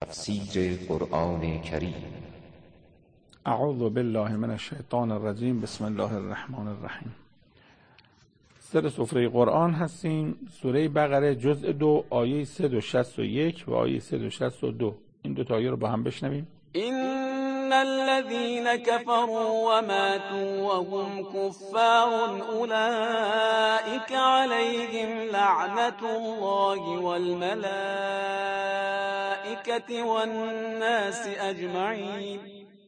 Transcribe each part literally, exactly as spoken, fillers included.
تفسیر قرآن کریم. اعوذ بالله من الشیطان الرجیم. بسم الله الرحمن الرحیم. سر سفره قرآن هستیم. سوره بقره جزء دو آیه صد و شصت و یک و آیه صد و شصت و دو. این دو تا آیه رو با هم بشنویم. إن الذين كفروا وماتوا وهم كفار أولئك عليهم لعنة الله والملائكة والناس أجمعين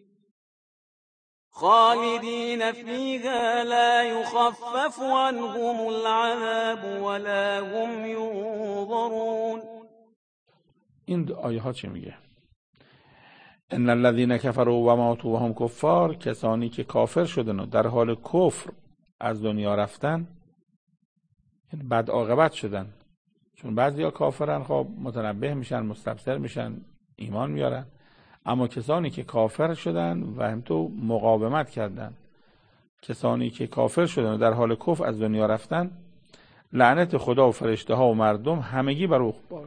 خالدين فيها لا يخفف عنهم العذاب ولا هم ينظرون. این آیه ها چه میگه؟ ان الذين كفروا و ماتوا و هم کفار، کسانی که کافر شدن و در حال کفر از دنیا رفتن، یعنی بد عاقبت شدن. چون بعضیا کافرن، خب متنبه میشن، مستبصر میشن، ایمان میارن، اما کسانی که کافر شدن و همینطور مقاومت کردن، کسانی که کافر شدن و در حال کفر از دنیا رفتن، لعنت خدا و فرشته ها و مردم همگی بر او باد.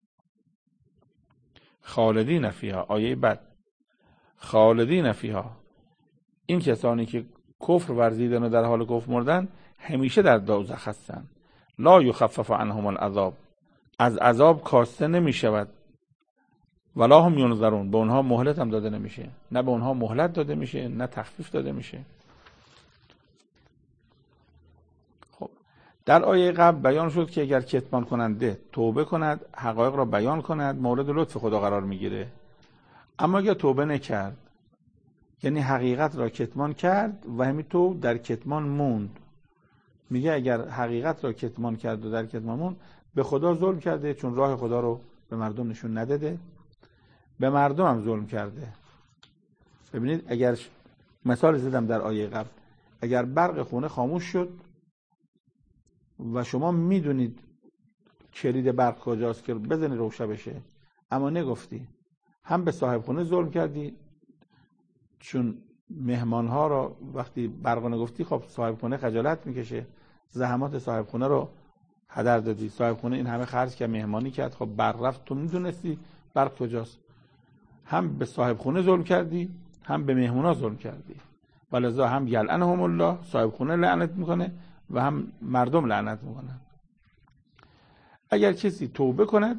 خالدین فیها، آیه بعد، خالدین فیها، این کسانی که کفر ورزیدن و در حال کفر مردن همیشه در دوزخ هستند. لا یخفف عنهم العذاب، از عذاب کاسته نمی شود. ولا هم ینظرون، به اونها مهلت هم داده نمیشه. نه به اونها مهلت داده میشه، نه تخفیف داده میشه. خب در آیه قبل بیان شد که اگر کتمان کننده توبه کند، حقایق را بیان کند، مورد لطف خدا قرار میگیره. اما اگر توبه نکرد، یعنی حقیقت را کتمان کرد و همینطور در کتمان موند، میگه اگر حقیقت را کتمان کرد و در کتمان موند، به خدا ظلم کرده، چون راه خدا رو به مردم نشون نداده، به مردم هم ظلم کرده. ببینید، اگر مثال زدم در آیه قبل، اگر برق خونه خاموش شد و شما میدونید کلید برق کجاست که بزنی روشن بشه، اما نگفتی، هم به صاحب خونه ظلم کردی، چون مهمان ها را وقتی برق نگفتی، خب صاحب خونه خجالت میکشه، زحمات صاحب خونه رو هدر دادی. صاحب خونه این همه خرج که مهمانی کرد، خب برق رفت، تو میدونستی برق کجاست. هم به صاحب خونه ظلم کردی، هم به مهمونا ظلم کردی. ولذا هم یلعنهم الله، صاحب خونه لعنت میکنه و هم مردم لعنت میکنن. اگر کسی توبه کند،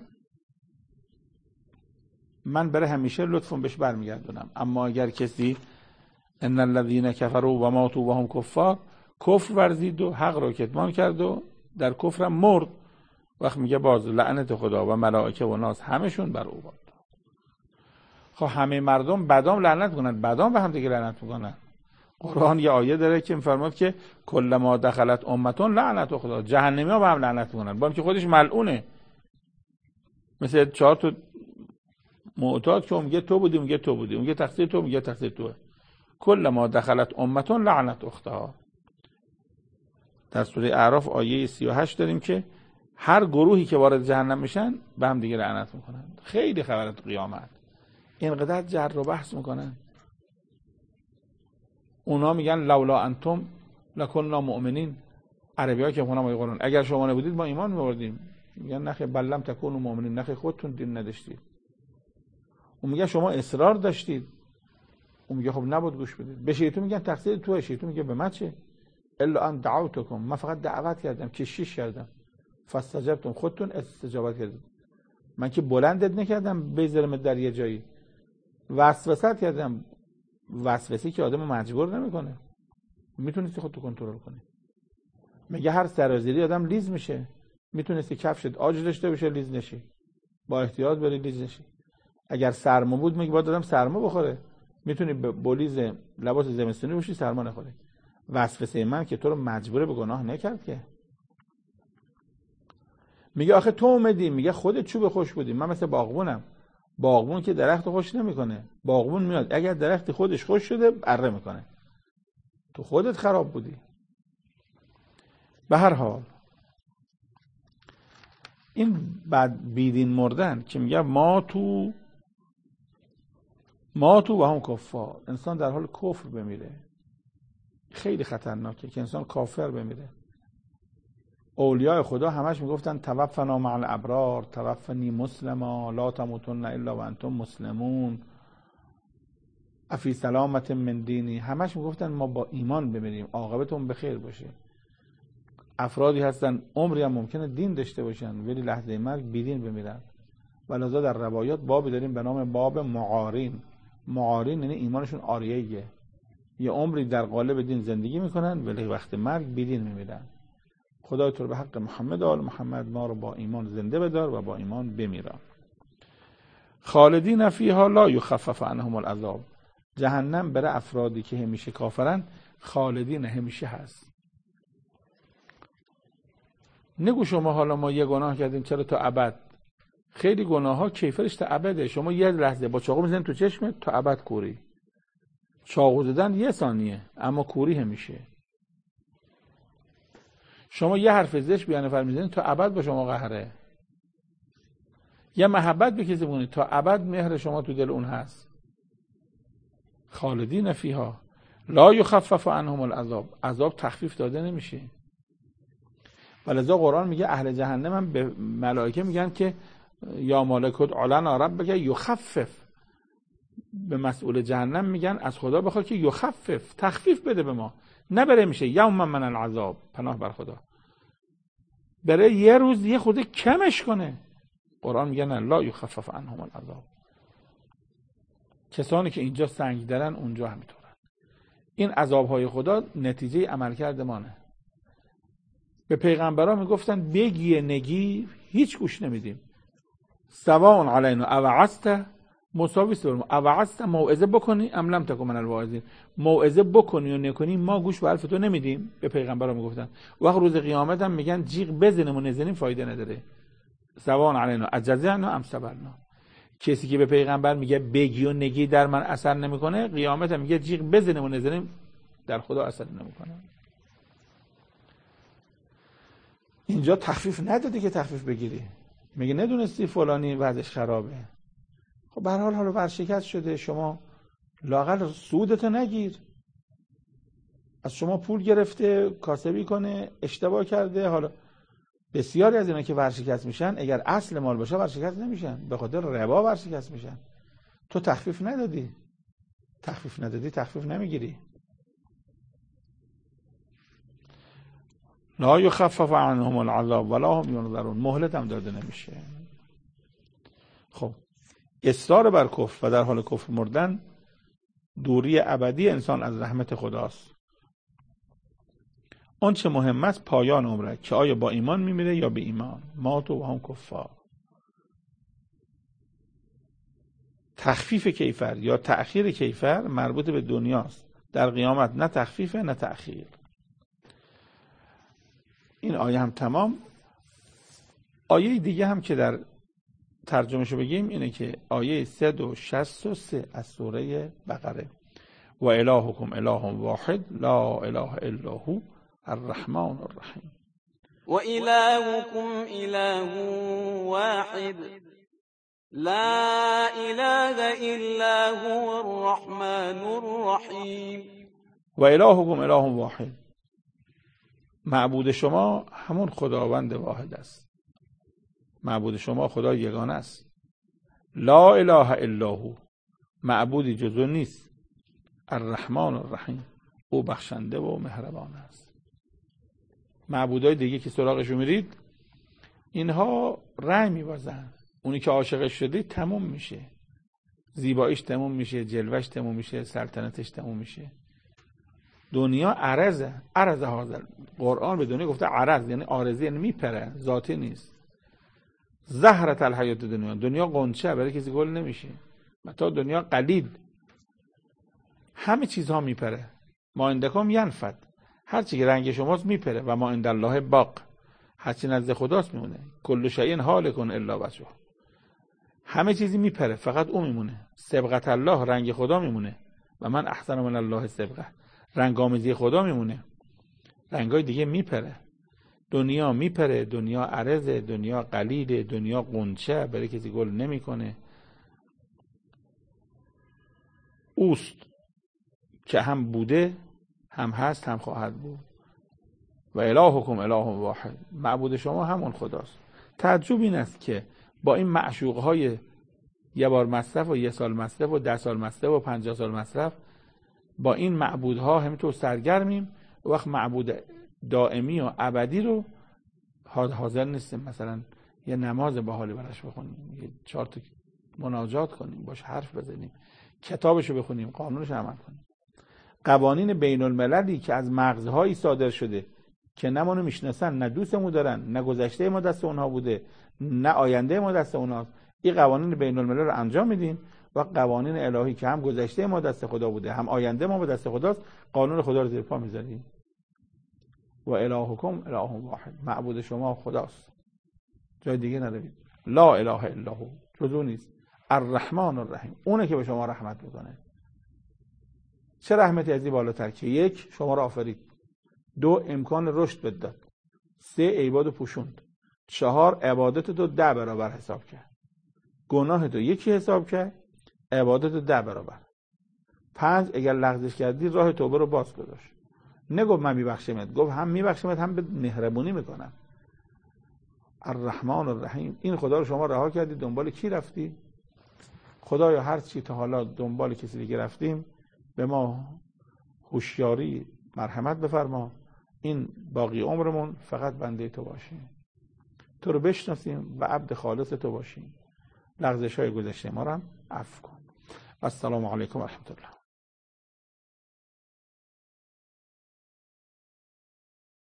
من برای همیشه لطفم بهش برمیگردونم. اما اگر کسی ان الذين كفروا و ماتوا و هم کفار، کفر ورزید و حق را کتمان کرد و در کفرم مرد، وقت میگه باز لعنت خدا و ملائکه و ناس همشون بر او باد. خب همه مردم بدام لعنت کنند، بدام به هم دیگه لعنت میکنن. قرآن یه آیه داره که میفرماد که کل ما دخلت امتون لعنت خدا، جهنمی ها به هم لعنت میکنن، با اینکه خودش ملعونه. مثل چهار تا معتاد که میگه تو بودی، میگه تو بودی، میگه تقصیر تو، میگه تقصیر توه. کل ما دخلت امتون لعنت اختها. در سوره اعراف آیه سی و هشت داریم که هر گروهی که وارد جهنم میشن به هم دیگه لعنت میکنن. خیلی خبرت قیامت اینقدر جر و بحث میکنن. اونا میگن لولا انتم لکننا مؤمنین. عربی ها که خونم آیه قرآن، اگر شما نبودید ما ایمان می‌آوردیم. میگن نخیر بل لم تکونوا مؤمنین، نخیر خودتون دین نداشتید. اون میگه شما اصرار داشتید. اون میگه خب نبود گوش بدید. به شیطان میگن تقصیر توئه، شیطان میگه به من چه؟ الا ان دعوتکم، من فقط دعوت کردم، کشیش کردم، فاستجبتم، خودتون استجابت کردید. من که بلندت نکردم بذارم در یه جایی، وسوسه کردم. وسوسه که آدمو مجبور نمیکنه، میتونستی خودتو کنترل کنی. میگه هر سرازیری آدم لیز میشه، میتونستی کفشت آج داشته باشه لیز نشی، با احتیاط بری لیز نشی. اگر سرما بود میگه باید آدم سرما بخوره، میتونی بولیز لباس زمستونی باشی سرما نخوری. وسوسه من که تو رو مجبور به گناه نکرد که. میگه آخه تو اومدی، میگه خودت چوب خوش بودی. من مثل باغبونم، باغبون که درخت خوش نمیکنه، باغبون میاد اگر درخت خودش خوش شده اره میکنه، تو خودت خراب بودی. به هر حال این بعد بیدین مردن که میگه ما تو ما تو و هم کفار، انسان در حال کفر بمیره. خیلی خطرناکه که انسان کافر بمیره. اولیاء خدا همش میگفتن توفنا مع الابرار، توفنی مسلما، لا تموتن الا و انتم مسلمون، افی سلامت من دینی. همش میگفتن ما با ایمان بمیریم، عاقبتون بخیر باشه. افرادی هستن عمری هم ممکنه دین داشته باشن ولی لحظه مرگ بیدین بمیرن. ولذا در روایات بابی داریم به نام باب معارین. معارین یعنی ایمانشون آریه‌ایه، یه عمری در قالب دین زندگی میکنن ولی وقت مرگ بیدین میمیرن. خدای تو به حق محمد و آل محمد ما رو با ایمان زنده بدار و با ایمان بمیرن. خالدین فیها لا یخفف عنهم العذاب. جهنم برای افرادی که همیشه کافرن خالدین همیشه هست. نگو شما حالا ما یه گناه کردیم چرا تا ابد. خیلی گناه ها کیفرش تا ابده. شما یه لحظه با چاقو میزنید تو چشمت تا ابد کوری. چاقو زدن یه ثانیه اما کوری همیشه. شما یه حرف زشت به یه نفر میزنید تا ابد با شما قهره. یه محبت به کسی بکنید تا ابد مهر شما تو دل اون هست. خالدین فیها لا یخفف عنهم العذاب. عذاب تخفیف داده نمیشه. ولذا قرآن میگه اهل جهنم هم به ملائکه میگن که یا مالکوت علنا ربک یخفف. به مسئول جهنم میگن از خدا بخواد که یخفف، تخفیف بده به ما، نه بره میشه یوم من العذاب، پناه بر خدا، برای یه روز یه خود کمش کنه. قرآن میگه نه لا یخفف عنهم العذاب. کسانی که اینجا سنگ دارن اونجا همینطورن. این عذابهای خدا نتیجه عملکرد مانه. به پیغمبران میگفتن بگی نگی هیچ گوش نمیدیم. سواء علینا اوعظت مساوی است با اوعظت، موعظه بکنی ام لم تکن من الواعظین، موعظه بکنی و نکنی ما گوش به حرف تو نمیدیم. به پیغمبران میگفتن. وقت روز قیامت هم میگن جیغ بزنیم و نزنیم فایده نداره. سواء علینا اجزعنا ام صبرنا. کسی که به پیغمبر میگه بگی و نگی در من اثر نمیکنه، قیامت هم میگه جیغ بزنیم و نزنیم در خدا اثر نمیکنه. اینجا تخفیف نداده که تخفیف بگیری. میگه ندونستی فلانی وضعش خرابه. خب به هر حال حالا ورشکست شده، شما لااقل سودتو نگیر. از شما پول گرفته کاسبی کنه، اشتباه کرده. حالا بسیاری از اینا که ورشکست میشن اگر اصل مال باشه ورشکست نمیشن، به خاطر ربا ورشکست میشن. تو تخفیف ندادی، تخفیف ندادی تخفیف نمیگیری. لا یخفف عنهم العذاب ولا هم ینظرون. مهلت هم داده نمیشه. خب اصرار بر کفر و در حال کفر مردن دوری ابدی انسان از رحمت خداست. اون چه مهم است پایان عمره که آیا با ایمان میمیره یا به ایمان. ما تو و هم کفار. تخفیف کیفر یا تأخیر کیفر مربوط به دنیاست. در قیامت نه تخفیف نه تأخیر. این آیه هم تمام. آیه دیگه هم که در ترجمهشو بگیم اینه که آیه صد و شصت و سه از سوره بقره و الهکم اله واحد لا اله الا هو الرحمن الرحیم. و الهکم اله واحد لا اله الا هو الرحمن الرحیم. و الهکم اله واحد. معبود شما همون خداوند واحد است. معبود شما خدا یگانه است. لا اله الا هو. معبودی جز او نیست. الرحمن الرحیم. او بخشنده و مهربان است. معبودای دیگه که سراغشو میرید اینها رأی میبازن. اونی که عاشقش شده تموم میشه. زیباییش تموم میشه، جلوش تموم میشه، سلطنتش تموم میشه. دنیا عرضه. عرضه حاضر. قرآن به دنیا گفته عرض یعنی عارضی، یعنی میپره، ذاتی نیست. زهرت الحیات دنیا. دنیا قنچه برای کسی گل نمیشه. متاع دنیا قلیل. همه چیزها میپره. ما عندکم ینفد. هر چی که رنگ شماست میپره و ما عند الله باق. هر چی نزد خداست میمونه. کل شیء هالک الا وجهه. همه چیزی میپره فقط او میمونه. صبغت الله رنگ خدا میمونه و من احسن من الله صبغه. رنگامیزی خدا میمونه. رنگای دیگه میپره. دنیا میپره، دنیا عرضه، دنیا قلیله، دنیا قنچه برای کسی گل نمیکنه. اوست که هم بوده، هم هست، هم خواهد بود. و الهکم اله واحد، معبود شما همون خداست. تعجب این است که با این معشوقهای یه بار مصرف و یه سال مصرف و ده سال مصرف و پنجاه سال مصرف، با این معبودها همینطور سرگرمیم، وقت معبود دائمی و ابدی رو حاضر نیستیم مثلا یه نماز باحالی براش بخونیم، یه چهار تا مناجات کنیم، باش حرف بزنیم، کتابشو بخونیم، قانونش عمل کنیم. قوانین بین المللی که از مغزهایی صادر شده که نه ما رو میشناسن، نه دوستمون دارن، نه گذشته ما دست اونها بوده، نه آینده ما دست اونهاست، این قوانین بین الملل رو انجام میدیم و قوانین الهی که هم گذشته ما دست خدا بوده، هم آینده ما به دست خداست، قانون خدا رو زیر پا میذاریم. و الهکم اله واحد، معبود شما خداست، جای دیگه ندارید. لا اله الا هو، جز اون نیست. الرحمن الرحیم، اونه که به شما رحمت میکنه. چه رحمتی از این بالاتر که یک شما رو آفرید، دو امکان رشد بهت داد، سه عبادت پوشوند، چهار عبادت تو ده برابر حساب کرد، گناه تو یکی حساب کرد، عبادت تو ده برابر، پنج اگر لغزش کردی راه توبه رو باز گذاشت. نگفت من میبخشمت، گفت هم میبخشمت هم به مهربونی میکنم. الرحمن الرحیم، این خدا رو شما رها کردی، دنبال کی رفتی؟ خدایا هر چی تا حالا دنبال کسی دیگه رفتیم به ما هوشیاری مرحمت بفرما، این باقی عمرمون فقط بنده تو باشیم، تو رو بشناسیم و عبد خالص تو باشیم، لغزش های گذشته ما رو هم عفو کن. السلام علیکم و رحمت الله.